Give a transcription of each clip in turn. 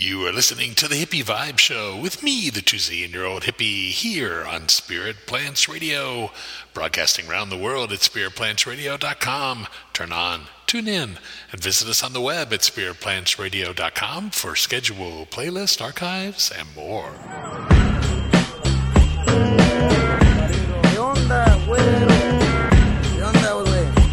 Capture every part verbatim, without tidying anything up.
You are listening to the Hippie Vibe Show with me, the two-zillion-year-old hippie, here on Spirit Plants Radio, broadcasting around the world at spirit plants radio dot com. Turn on, tune in, and visit us on the web at spirit plants radio dot com for schedule, playlist, archives, and more. ¿Qué onda, güero? ¿Qué onda, güey?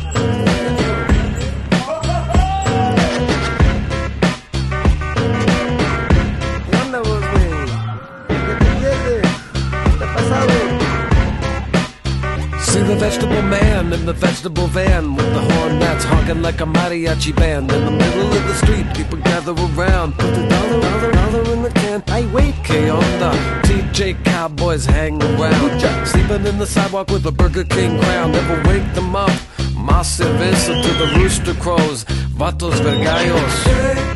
See the vegetable man in the vegetable van with the horn that's honking like a mariachi band. In the middle of the street, people gather around. Put the dollar, dollar, dollar in the can. Ay, wait, ¿qué onda? T J Cowboys hang around. Sleeping in the sidewalk with a Burger King crown. Never wake them up. Más cerveza to the rooster crows. Vatos vergallos.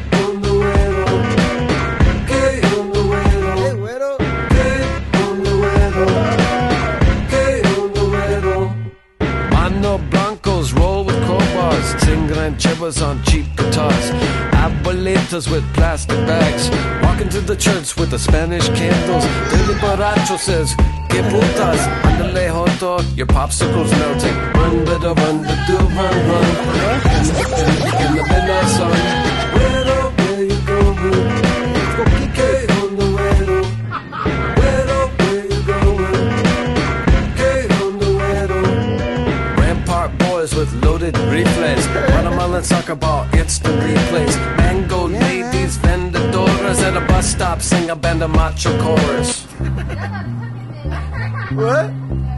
Blancos roll with crowbars, sing rancheras on cheap guitars, abuelitas with plastic bags, walking to the church with the Spanish candles. Billy Borracho says, "Que putas, andale joto, your popsicle's melting. Run, better run, do run, run." In the, in, in the midnight sun, where oh, where you going? Let's go kick on the window. Where oh, where you going? Kick on the window. Rampart boys with loaded reflex, watermelon soccer ball, instant replays. Mango yeah. ladies, vendedoras at a bus stop, sing a band of macho chorus. What?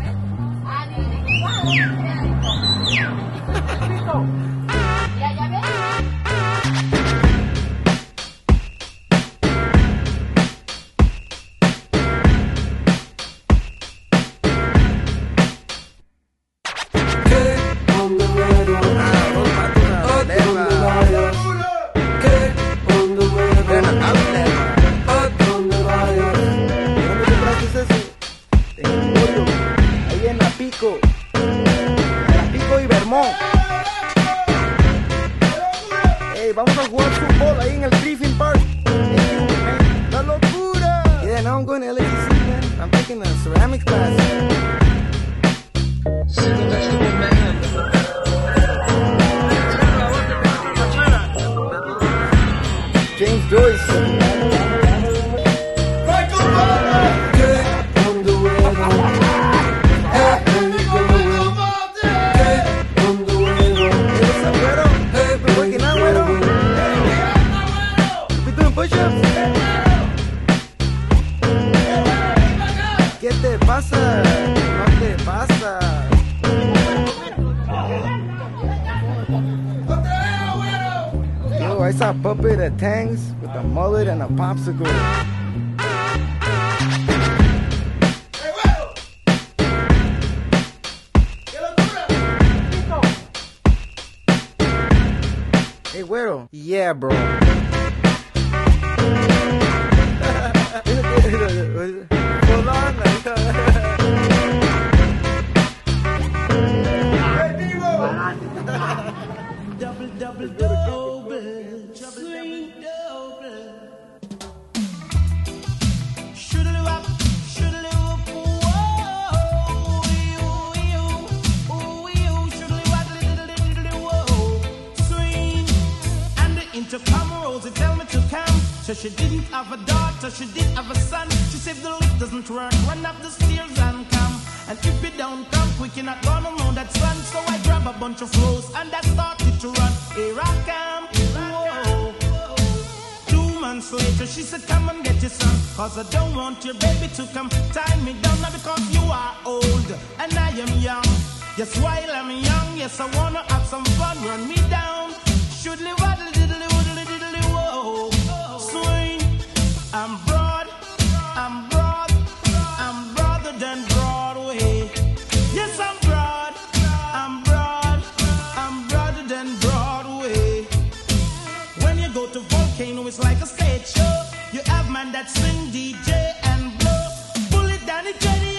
Hey, vamos a jugar fútbol ahí en el Griffin Park. ¡La locura! Yeah, now I'm going to L A C C, man. I'm taking a ceramics class. See the vegetable man. James Joyce. ¿Qué te pasa? No te pasa. Yo, I saw a puppet at Tang's with a mullet and a popsicle. Hey, güero. Yeah, bro. Hold on. Double, double, double, sweet double. Shoodle up, shoodle up, whoa, you, you, ooh, you, shoodle up, little, little, whoa, sweet. And the intercom Rosie tell me to come. So she didn't have a daughter, she did have a son. She said the lift doesn't work, run up the stairs and come. And if you don't come quick, you're not gonna know that son. So I grab a bunch of flows and I started to run. Here I come, whoa. Two months later, she said, come and get your son. Cause I don't want your baby to come tie me down. Not because you are old and I am young. Yes, while I'm young, yes, I wanna have some fun. Run me down. Should live waddle diddly woodly diddly whoa. Swing, I'm broad, I'm broad, I'm broader than Broadway. Yes, I'm broad, I'm broad, I'm broader than Broadway. When you go to Volcano, it's like a stage show. You have man that swing, D J, and blow. Pull it down, it's ready,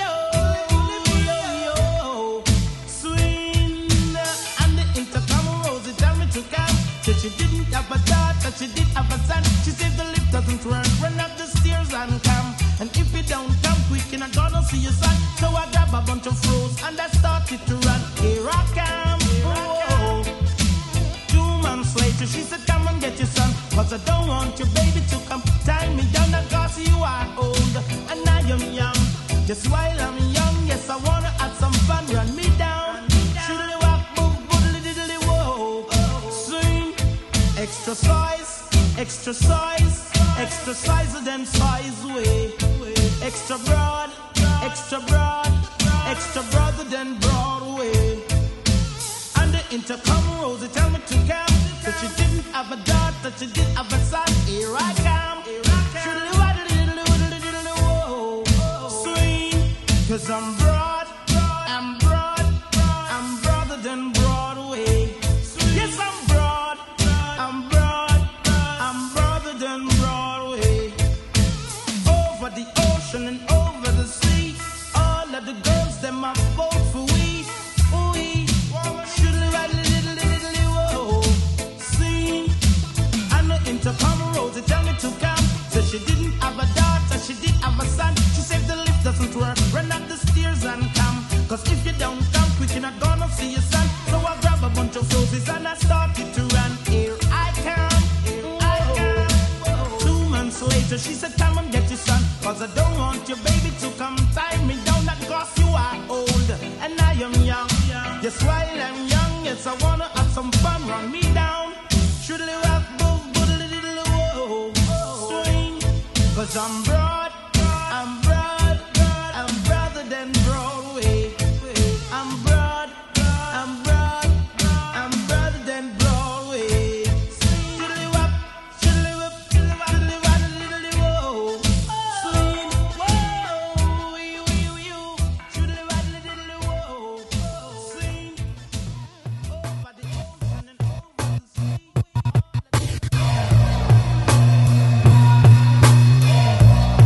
yo. Swing, and the intercom Rosie tell me to come. Said she didn't have a daughter, she did have a son. She said the lift doesn't doesn't work, run up the stairs and come. And if you don't come quick, you're not gonna see your son. So I grab a bunch of froze and I started to run. Here I come. Oh. Two months later, she said, come and get your son. Cause I don't want your baby to come tie me down. Cause you are old and I am young. Just while I'm young, yes, I wanna have some fun. Run me down. Shoodly walk, move, boodly diddly whoa. Swing. Extra size, extra size, extra size than size way. Extra broad, extra broad, extra broader than Broadway. And the intercom Rosie tell me to come. That she didn't have a daughter, she did have a son. Here I come. Shoodly waddly diddly woodly diddly whoa. Swing. Cause I'm broad, I'm broad, I'm broader than Broadway. Yes, I'm broad, I'm broad, I'm broader than Broadway. Over the ocean and over the sea, all of the girls, them are both for we. We shoodly waddly diddly diddly whoa. Sing. And the intercom Rosie tell me to come. So she didn't have a daughter, she did have a son. She said the lift doesn't work, run up the stairs and come. Cause if you don't come quick, you're not gonna see your son. So I grab a bunch of roses and I started to run. Here I come, here I come. Two months later, she said, come and get your son. Cause I don't want your baby to come tie me down. That cause you are old and I am young. Yes, while I'm young, yes, I wanna have some fun. Run me down. Shoodly walk, boo, boodly diddly whoa. Swing. Cause I'm broad, I'm broad, I'm broader than Broadway. I'm broad, I'm broad, I'm broader than Broadway. Shoodly wop, shoodly whoop, shoodly waddly waddly diddly whoa. Swing, whoa, you, you, you. Shoodly waddly diddly whoa. Swing, over the ocean and over the sea.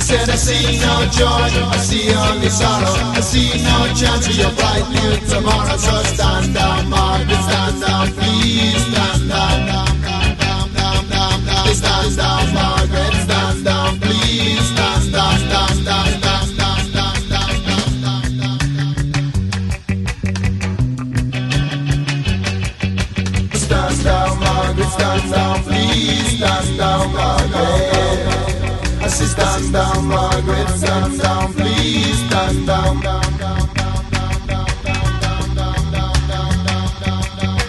said I see no joy, I see only sorrow. I see no chance for your bright new tomorrow. So stand down, Margaret, stand down, please stand down, down, down, down, down, down, down. Stand down, Margaret, stand down, please stand down, down, down, down, down, down, down, down, down, down. Stand down, Margaret, stand down, please stand down, Margaret. I say stand down, Margaret, stand down, please stand down, down, down, down, down, down, down, down, down, down,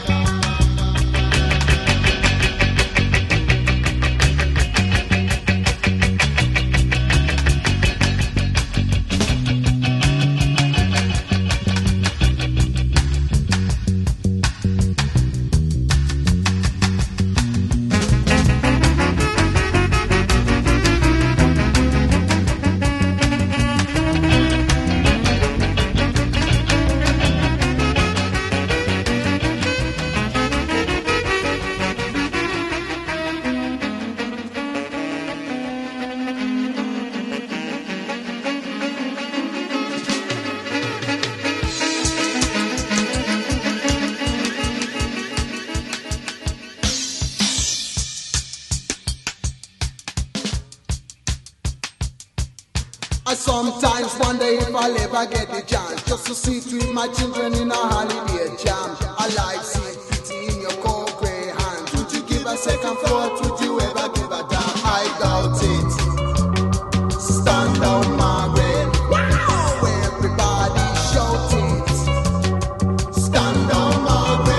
I sometimes wonder if I'll ever get the chance just to sit with my children in a holiday jam. A life seems pretty in your cold grey hands. Would you give a second thought? Would you ever give a damn? I doubt it. Stand down, Margaret. Wow! Everybody shout it. Stand down, Margaret.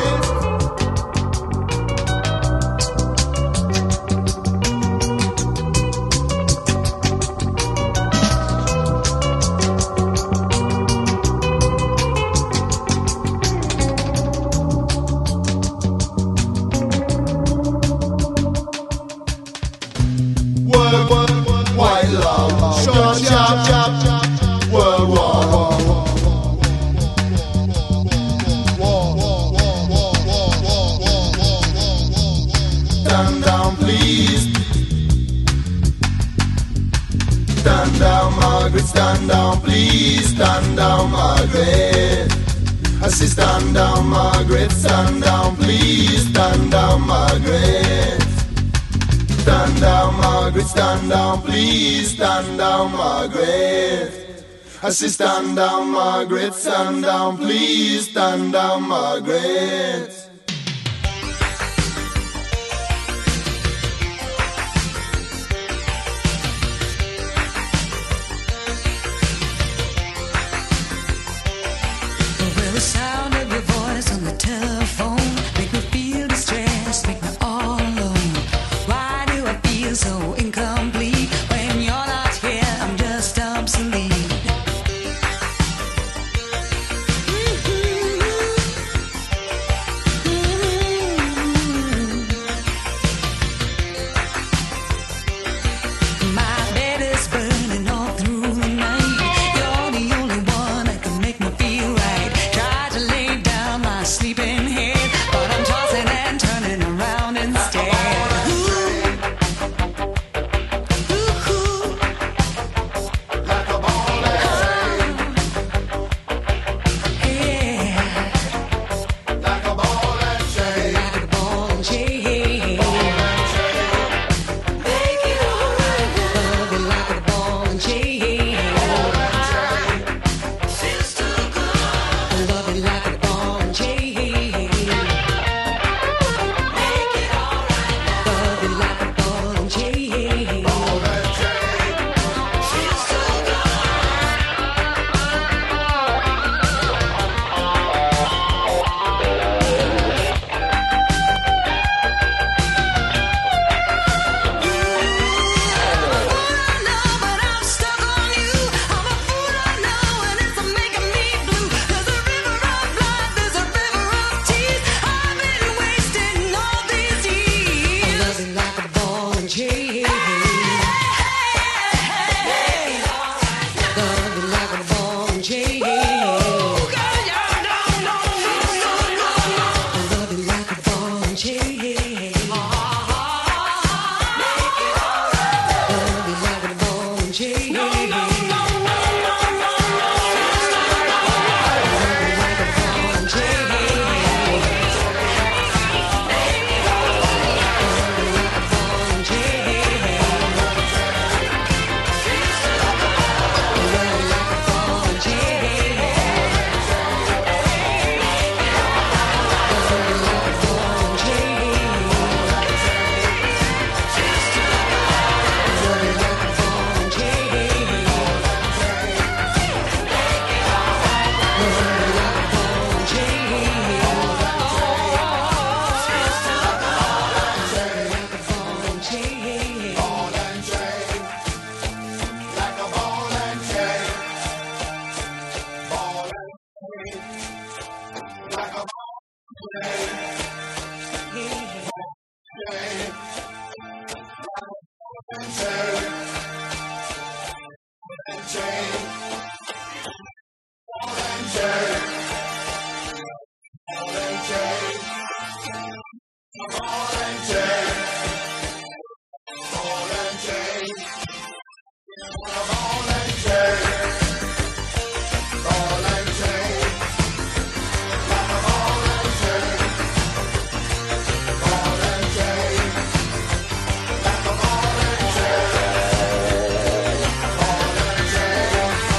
Stand down, please. Stand down, Margaret, stand down, please. Stand down, Margaret. I say stand down, Margaret, stand down, please. Stand down, Margaret. Stand down, Margaret, stand down, please. Stand down, Margaret. I say stand down, Margaret, stand down, please. Stand down, Margaret. Well, the sound of your voice on the telephone make me feel distressed, make me all alone. Why do I feel so incomplete when you're not here? I'm just obsolete. Ball and chain,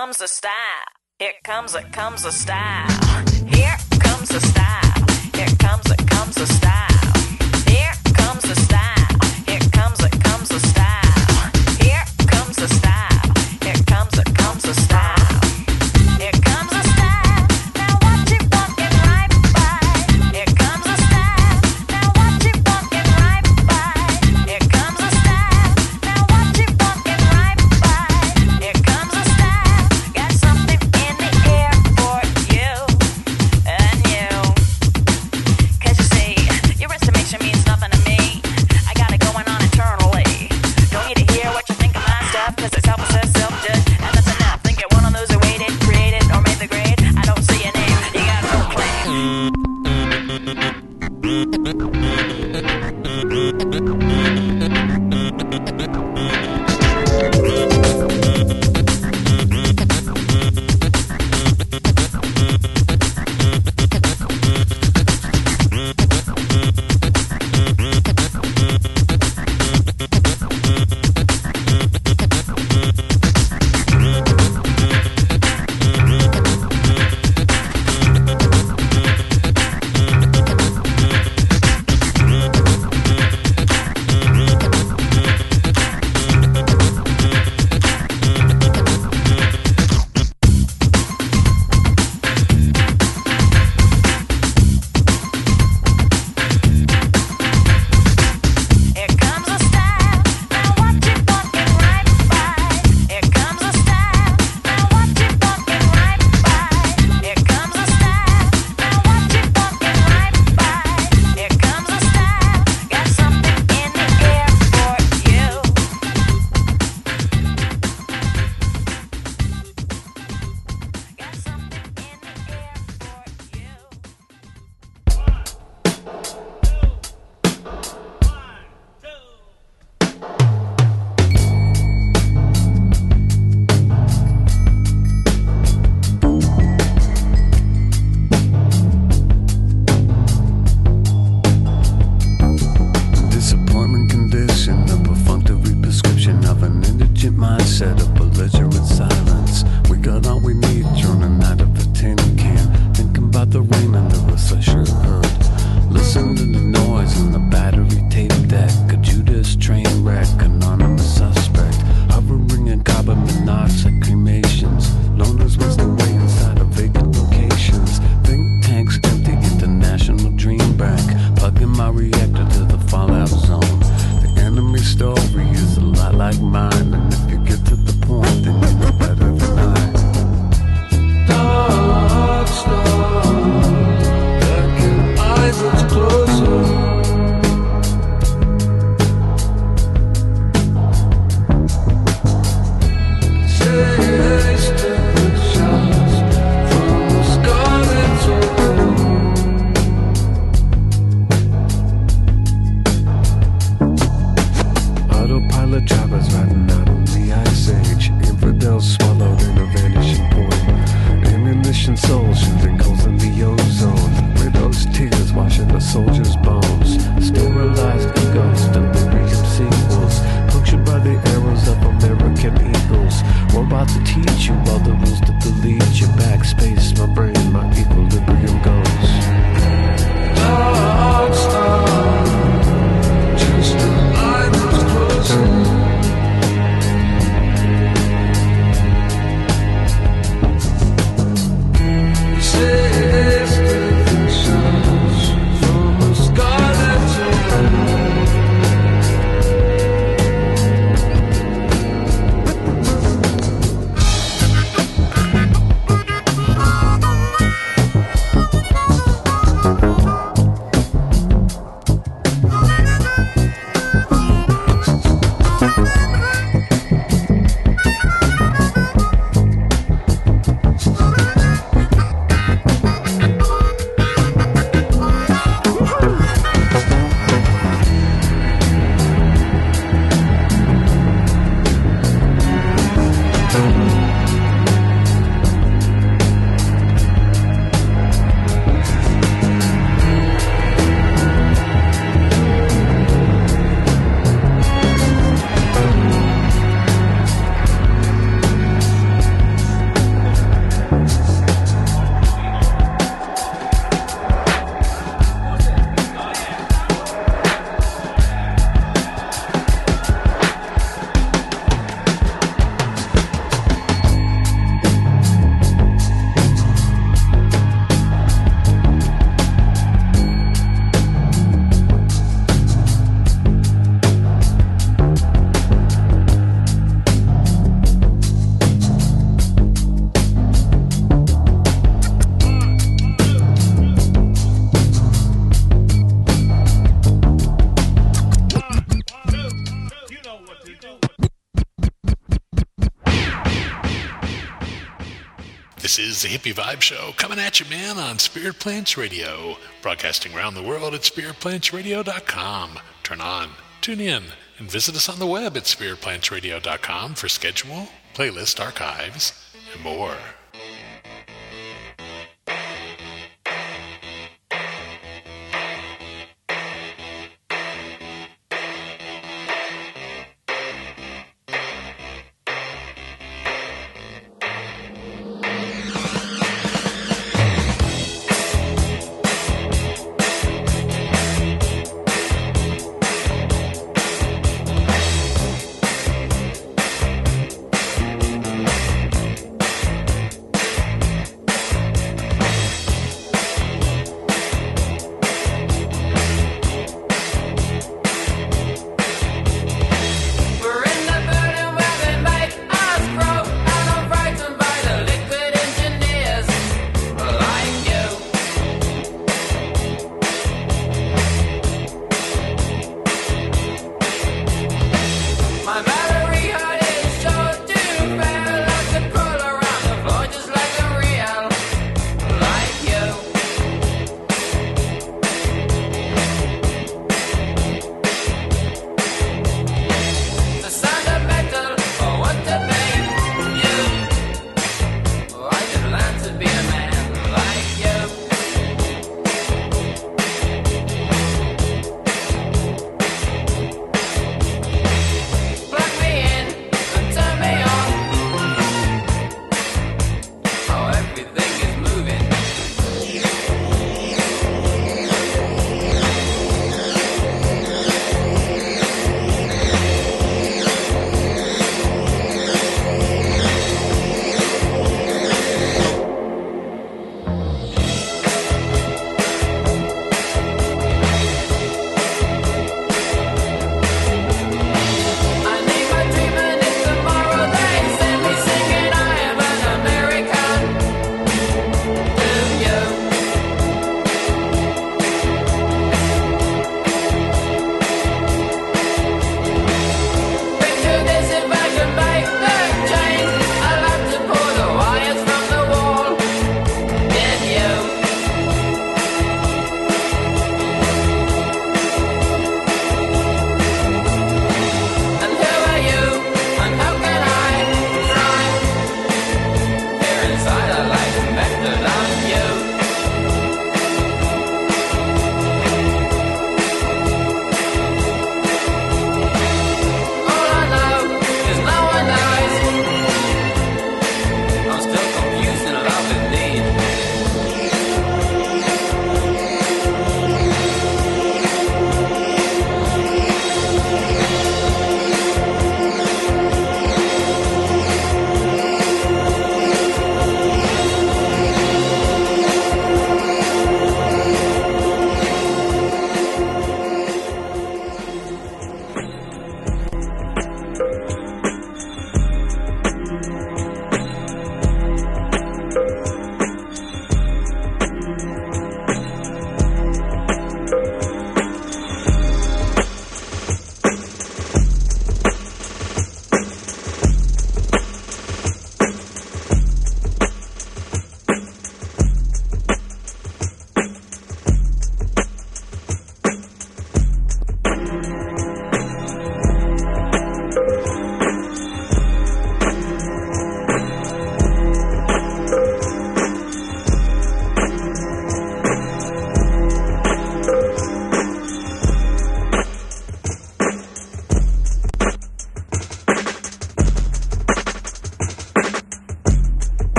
comes the style. Here comes it, comes the style. Here comes the style. Here comes it, comes the style. Here comes the style. Here comes it, comes the style. Here comes the style. Here comes it, comes the style. Here comes the style. Now watch it walking right by. Here comes the style. Now watch it walking right by. Here comes the style. Now watch it walking right by. Here comes the style. Got something in the air for you and you. 'Cause you see, your estimation means nothing to me. I got it going on internally. Don't need to hear what you think of my stuff, 'cause it's self-assessed, self-judged, and that's enough. Think you're one of those who waited, created, or made the grade. I don't see your name. You got no claim. Here comes the style. Now watch it walking right by. Here comes the style. Now watch it walking right by. Here comes the style. Now watch it walking right by. Here comes the style. Got something in the air for you. Got something in the air for you. Disappointment condition, a perfunctory prescription of an indigent mindset of belligerent silence. We got all we need, drowning out of a tin can, thinking about the rain under a slasher hood. Listen to the noise in the battery tape deck, a Judas train wreck, anonymous suspect, hovering in carbon monoxide cremations. Loners wasting away inside of vacant locations. Think tanks empty, international dream bank, plugging my reactor to the fallout zone. The enemy story is a lot like mine, and if you get to the point, then you know better than I. Dark star, back in eyes that's closer. Taste the shots from the scarlet zone. Autopilot drivers riding out on the ice age. Infidels swallowed in a vanishing point. Ammunition souls shooting holes in the ozone. Widows' tears washing a soldier's bones. Sterilized egos, delirium sequels. Punctured by the arrows of American eagles. Robots to teach you all the rules to delete your backspace. My brain, my equilibrium goes. Dark star, just an eye that's closer. Says the shadows from a scarlet zone. This is the Hippie Vibe Show coming at you, man, on Spirit Plants Radio, broadcasting around the world at spirit plants radio dot com. Turn on, tune in, and visit us on the web at spirit plants radio dot com for schedule, playlist archives, and more.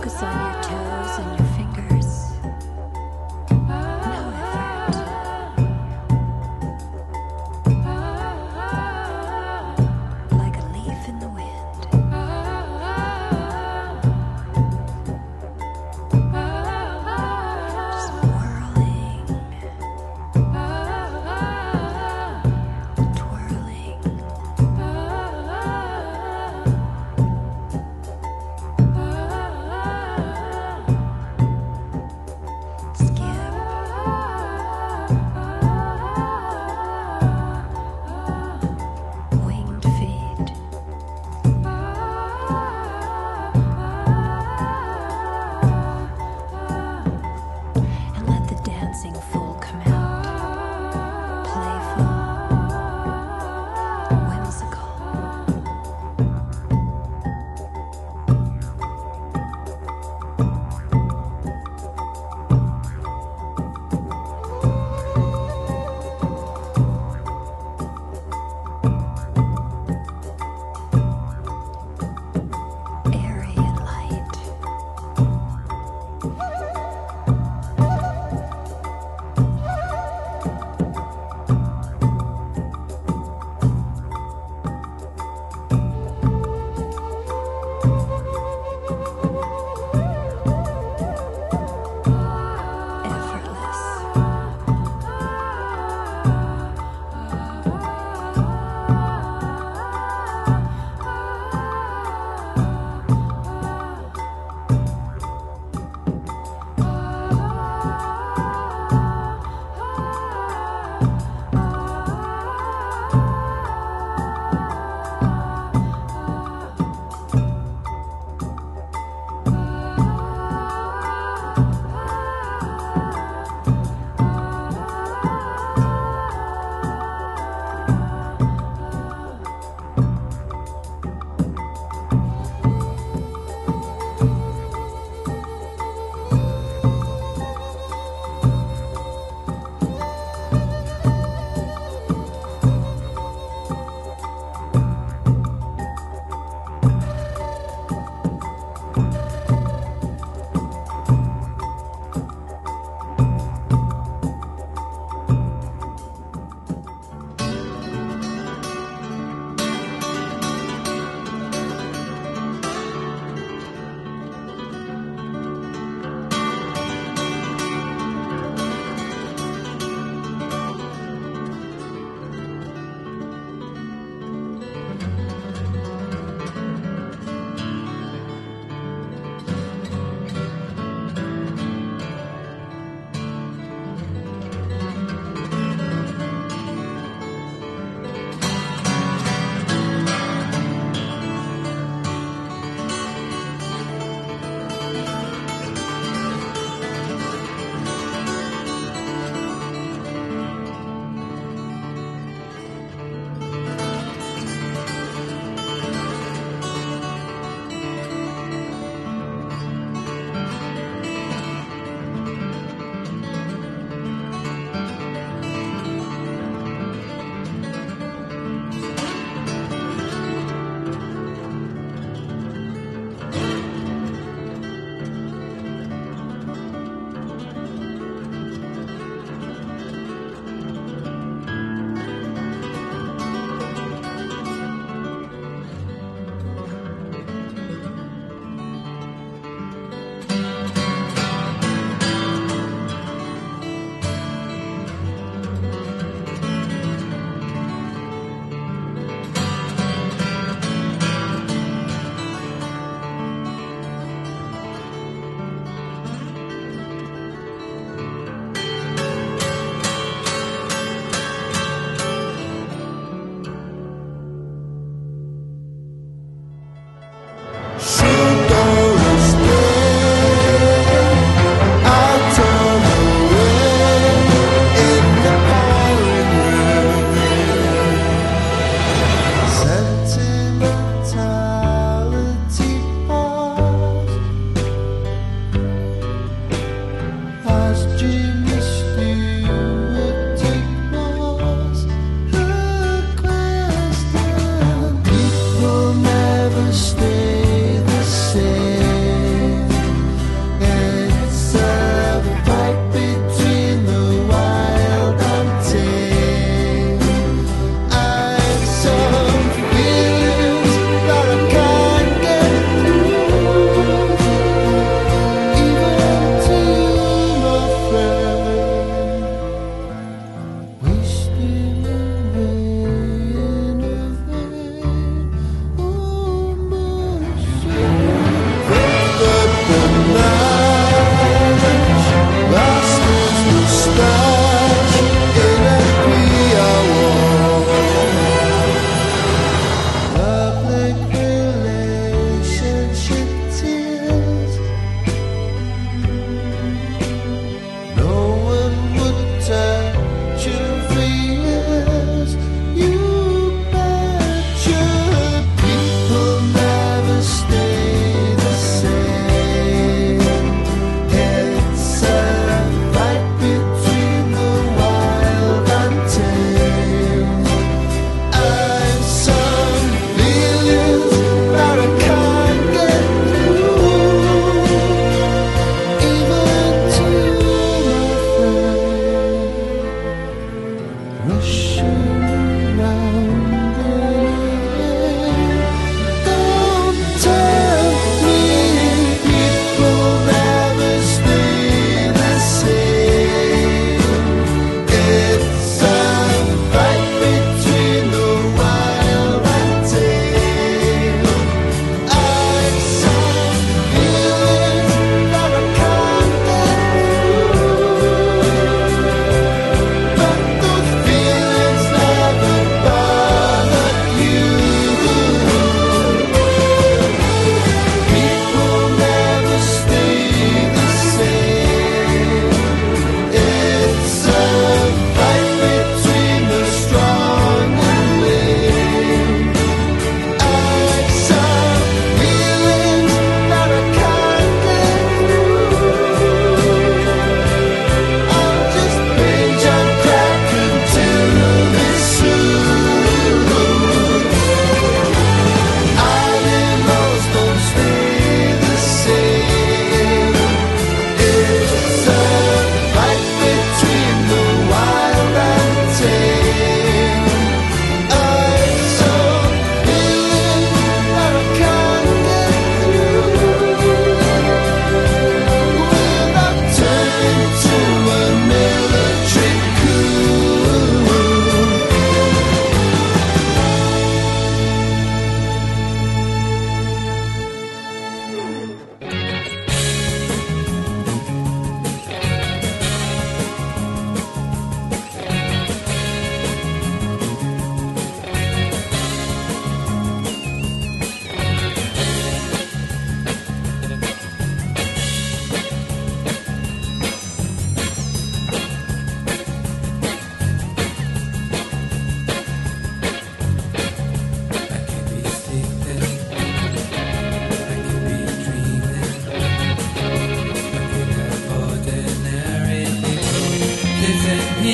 Focus on your toes and your fingers. No effort. Like a leaf in the wind. Just whirling. Twirling.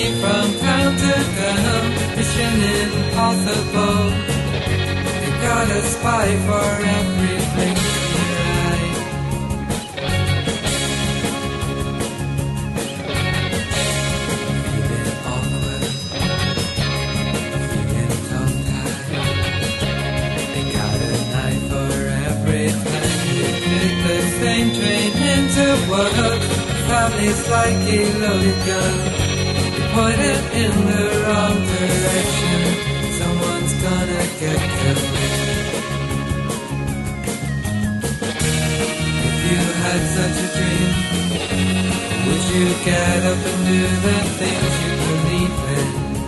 from town to town, mission impossible. They got a spy for every place we ride. Feeling awkward, feeling tongue-tied. They got a knife for every time you take the same train into work. Family's like a loaded gun. You point it in the wrong direction, someone's gonna get killed. If you had such a dream, would you get up and do the things you believe in?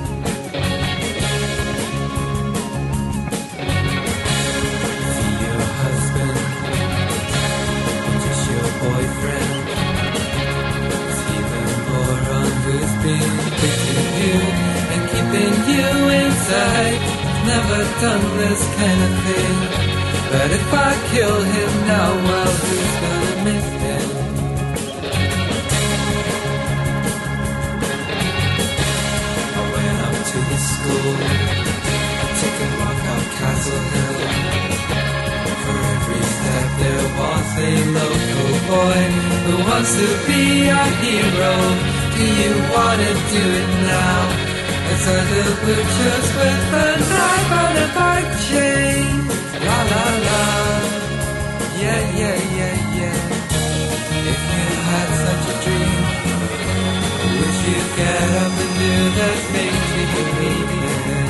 See your husband, just your boyfriend. Who's been fixing you and keeping you inside. Never done this kind of thing, but if I kill him now, well, who's gonna miss him? I went up to the school, I took a walk up Castle Hill. For every step there was a local boy who wants to be a hero. Do you wanna do it now? Outside the butcher's with a knife on a bike chain. La la la, yeah yeah yeah yeah. If you had such a dream, would you get up and do the things you believe in?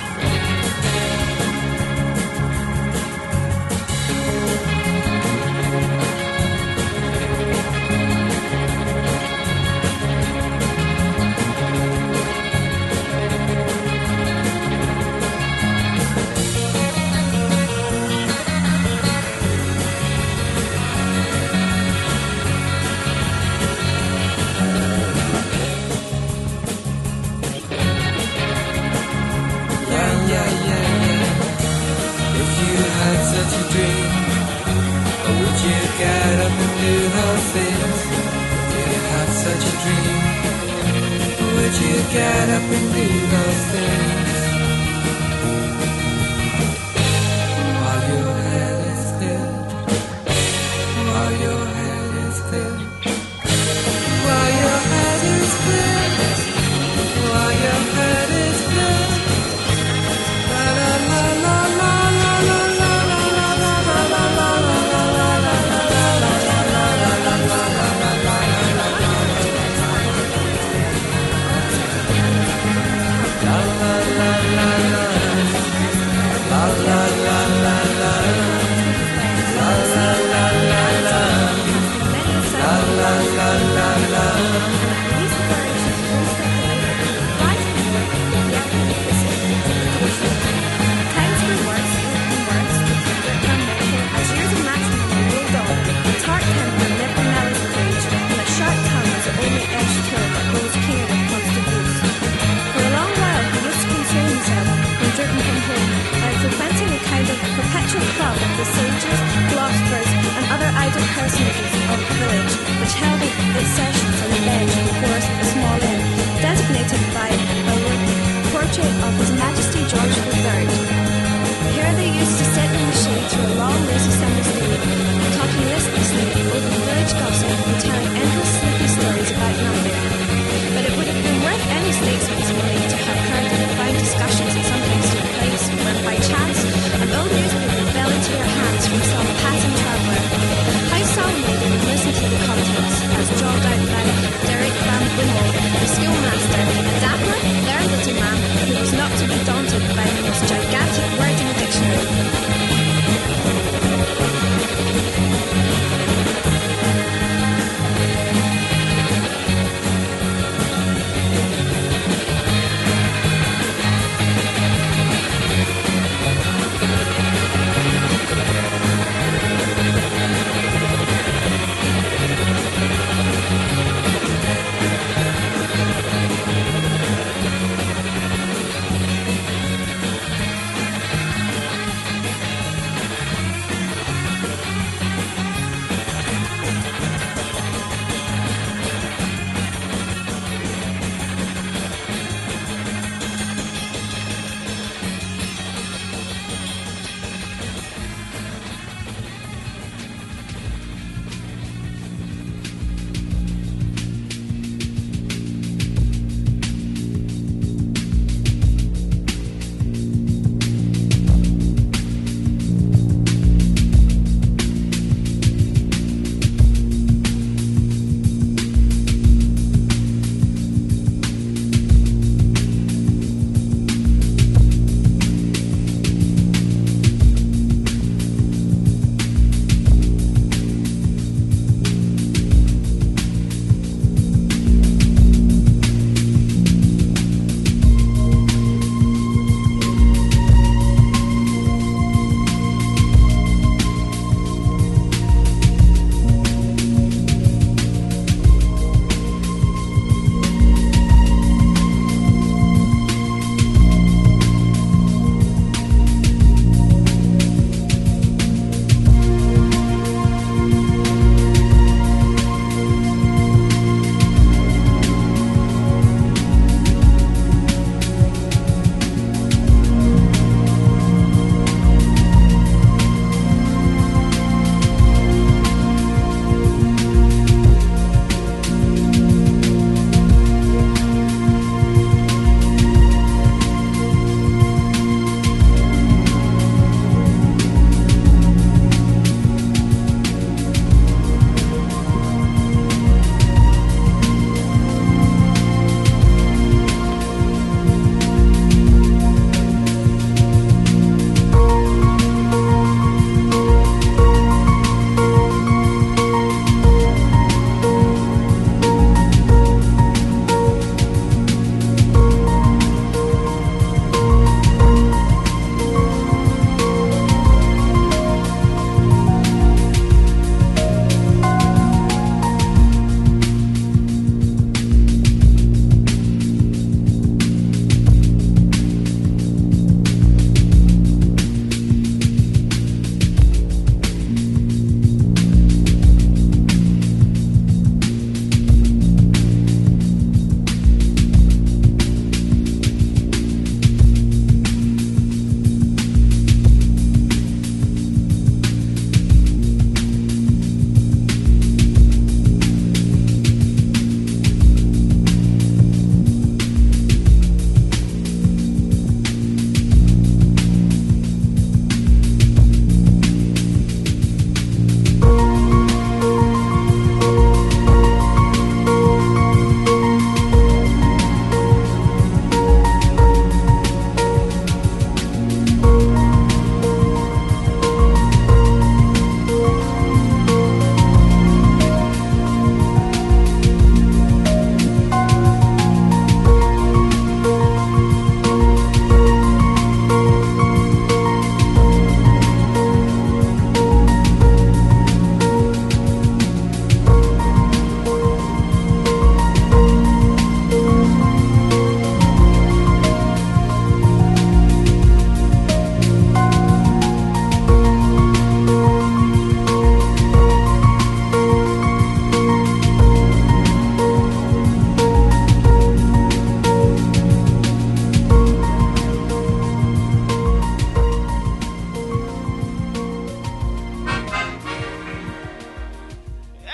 Get up and do those things while your head is clear, while your head is clear, while your head is clear, while your head is clear. La la la la la la la la la la la la la perpetual club of the sages, philosophers, and other idle personages of the village, which held its sessions on the bench before a small inn, designated by a portrait of His Majesty George the Third. Here they used to sit in the shade through a long, lazy summer's day, talking listlessly over village gossip and telling endless sleepy stories about nothing. But it would have been worth any statesman's while to have heard the fine discussions that sometimes took place when, by chance, an old newspaper fell into their hands from some passing traveller. How solemnly they would listen to the contents, as drawled out by Derek Van Wimmel, the schoolmaster, a dapper, learned little man who was not to be daunted by the most gigantic word in the dictionary.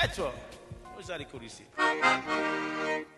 Maître, vous allez courir ici.